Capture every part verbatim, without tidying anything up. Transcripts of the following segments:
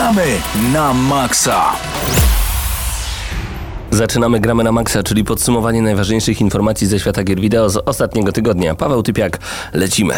Gramy na maksa. Zaczynamy Gramy na maksa, czyli podsumowanie najważniejszych informacji ze świata gier wideo z ostatniego tygodnia. Paweł Typiak, lecimy.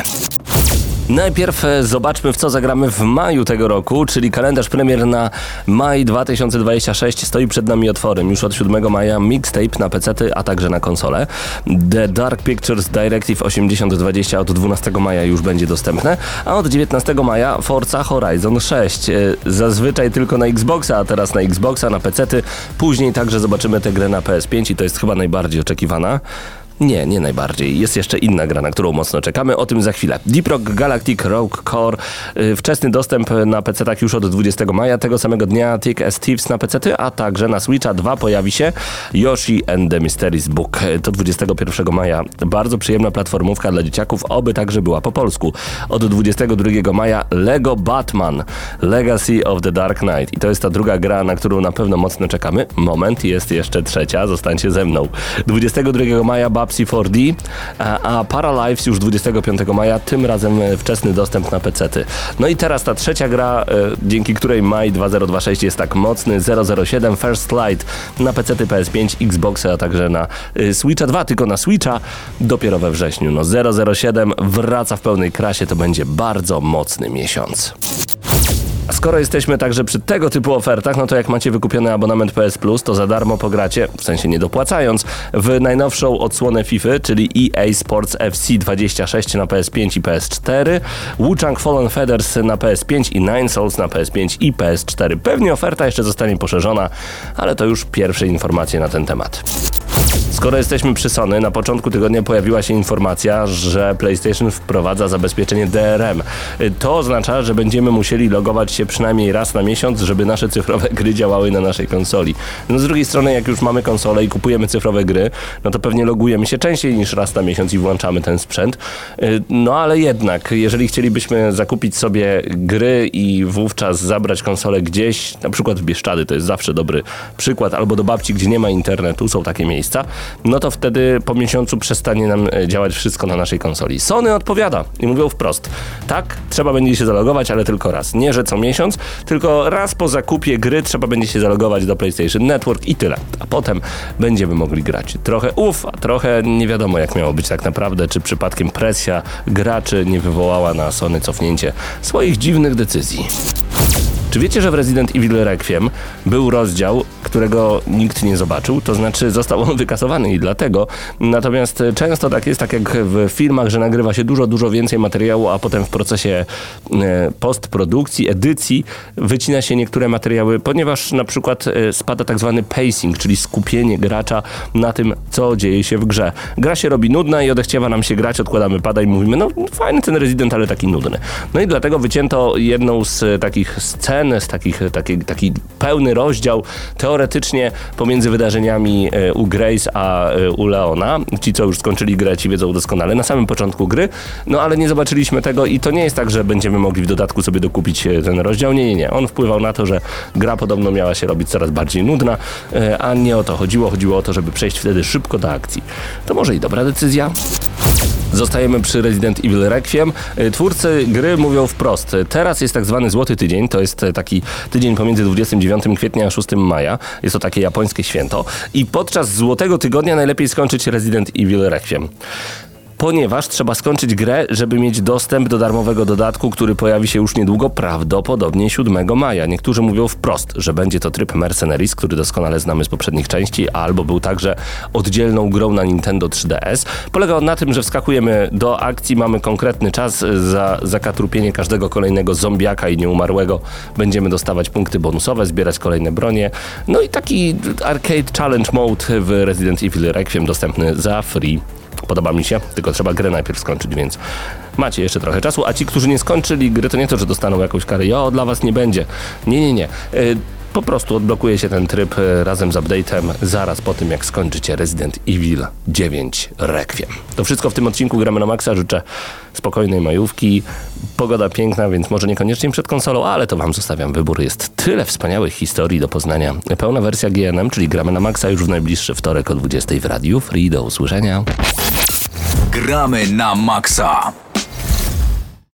Najpierw zobaczmy, w co zagramy w maju tego roku, czyli kalendarz premier na maj dwa tysiące dwudziesty szósty stoi przed nami otworem. Już od siódmego maja mixtape na pecety, a także na konsole. The Dark Pictures Directive osiemdziesiąt dwadzieścia od dwunastego maja już będzie dostępne, a od dziewiętnastego maja Forza Horizon sześć. Zazwyczaj tylko na Xboxa, a teraz na Xboxa, na pecety. Później także zobaczymy tę grę na P S pięć i to jest chyba najbardziej oczekiwana. Nie, nie najbardziej. Jest jeszcze inna gra, na którą mocno czekamy. O tym za chwilę. Deep Rock Galactic Rogue Core. Yy, wczesny dostęp na pecetach już od dwudziestego maja. Tego samego dnia Thick as Thieves na pecety, a także na Switcha dwa pojawi się Yoshi and the Mysterious Book. To dwudziestego pierwszego maja. Bardzo przyjemna platformówka dla dzieciaków, oby także była po polsku. Od dwudziestego drugiego maja Lego Batman Legacy of the Dark Knight. I to jest ta druga gra, na którą na pewno mocno czekamy. Moment, jest jeszcze trzecia. Zostańcie ze mną. dwudziestego drugiego maja Babsy cztery D, a, a Paralives już dwudziestego piątego maja, tym razem wczesny dostęp na pecety. No i teraz ta trzecia gra, e, dzięki której maj dwa tysiące dwudziesty szósty jest tak mocny, zero zero siedem First Light na pecety, P S pięć, Xboxy, a także na e, Switcha dwa, tylko na Switcha dopiero we wrześniu. No zero zero siedem wraca w pełnej krasie, to będzie bardzo mocny miesiąc. Skoro jesteśmy także przy tego typu ofertach, no to jak macie wykupiony abonament P S Plus, to za darmo pogracie, w sensie nie dopłacając, w najnowszą odsłonę FIFA, czyli E A Sports F C dwadzieścia sześć na P S pięć i P S cztery, Wu-Chang Fallen Feathers na P S pięć i Nine Souls na P S pięć i P S cztery. Pewnie oferta jeszcze zostanie poszerzona, ale to już pierwsze informacje na ten temat. Skoro jesteśmy przy Sony, na początku tygodnia pojawiła się informacja, że PlayStation wprowadza zabezpieczenie D R M. To oznacza, że będziemy musieli logować się przynajmniej raz na miesiąc, żeby nasze cyfrowe gry działały na naszej konsoli. No z drugiej strony, jak już mamy konsolę i kupujemy cyfrowe gry, no to pewnie logujemy się częściej niż raz na miesiąc i włączamy ten sprzęt. No ale jednak, jeżeli chcielibyśmy zakupić sobie gry i wówczas zabrać konsolę gdzieś, na przykład w Bieszczady, to jest zawsze dobry przykład, albo do babci, gdzie nie ma internetu, są takie miejsca, no to wtedy po miesiącu przestanie nam działać wszystko na naszej konsoli. Sony odpowiada i mówią wprost: tak, trzeba będzie się zalogować, ale tylko raz. Nie, że co miesiąc, tylko raz po zakupie gry trzeba będzie się zalogować do PlayStation Network i tyle. A potem będziemy mogli grać. Trochę uf, a trochę nie wiadomo, jak miało być tak naprawdę, czy przypadkiem presja graczy nie wywołała na Sony cofnięcie swoich dziwnych decyzji. Czy wiecie, że w Resident Evil Requiem był rozdział, którego nikt nie zobaczył? To znaczy został on wykasowany i dlatego. Natomiast często tak jest, tak jak w filmach, że nagrywa się dużo, dużo więcej materiału, a potem w procesie e, postprodukcji, edycji wycina się niektóre materiały, ponieważ na przykład e, spada tak zwany pacing, czyli skupienie gracza na tym, co dzieje się w grze. Gra się robi nudna i odechciewa nam się grać, odkładamy pada i mówimy: no fajny ten Resident, ale taki nudny. No i dlatego wycięto jedną z takich scen, z takich, taki, taki pełny rozdział teoretycznie pomiędzy wydarzeniami u Grace a u Leona. Ci, co już skończyli grę, ci wiedzą doskonale, na samym początku gry, no ale nie zobaczyliśmy tego i to nie jest tak, że będziemy mogli w dodatku sobie dokupić ten rozdział. Nie, nie, nie. On wpływał na to, że gra podobno miała się robić coraz bardziej nudna, a nie o to chodziło. Chodziło o to, żeby przejść wtedy szybko do akcji. To może i dobra decyzja? Zostajemy przy Resident Evil Requiem. Twórcy gry mówią wprost: teraz jest tak zwany złoty tydzień, to jest taki tydzień pomiędzy dwudziestego dziewiątego kwietnia a szóstego maja. Jest to takie japońskie święto. I podczas złotego tygodnia najlepiej skończyć Resident Evil Requiem. Ponieważ trzeba skończyć grę, żeby mieć dostęp do darmowego dodatku, który pojawi się już niedługo, prawdopodobnie siódmego maja. Niektórzy mówią wprost, że będzie to tryb Mercenaries, który doskonale znamy z poprzednich części, albo był także oddzielną grą na Nintendo trzy D S. Polega on na tym, że wskakujemy do akcji, mamy konkretny czas, za zakatrupienie każdego kolejnego zombiaka i nieumarłego będziemy dostawać punkty bonusowe, zbierać kolejne bronie. No i taki arcade challenge mode w Resident Evil Requiem dostępny za free. Podoba mi się, tylko trzeba grę najpierw skończyć, więc macie jeszcze trochę czasu, a ci, którzy nie skończyli gry, to nie to, że dostaną jakąś karę. Jo, dla was nie będzie. Nie, nie, nie. Yy, po prostu odblokuje się ten tryb yy, razem z update'em zaraz po tym, jak skończycie Resident Evil dziewięć Requiem. To wszystko w tym odcinku Gramy na Maxa. Życzę spokojnej majówki. Pogoda piękna, więc może niekoniecznie przed konsolą, ale to wam zostawiam wybór. Jest tyle wspaniałych historii do poznania. Pełna wersja G N M, czyli Gramy na Maxa, już w najbliższy wtorek o dwudziestej w Radiu Free. Do usłyszenia. Gramy na maksa.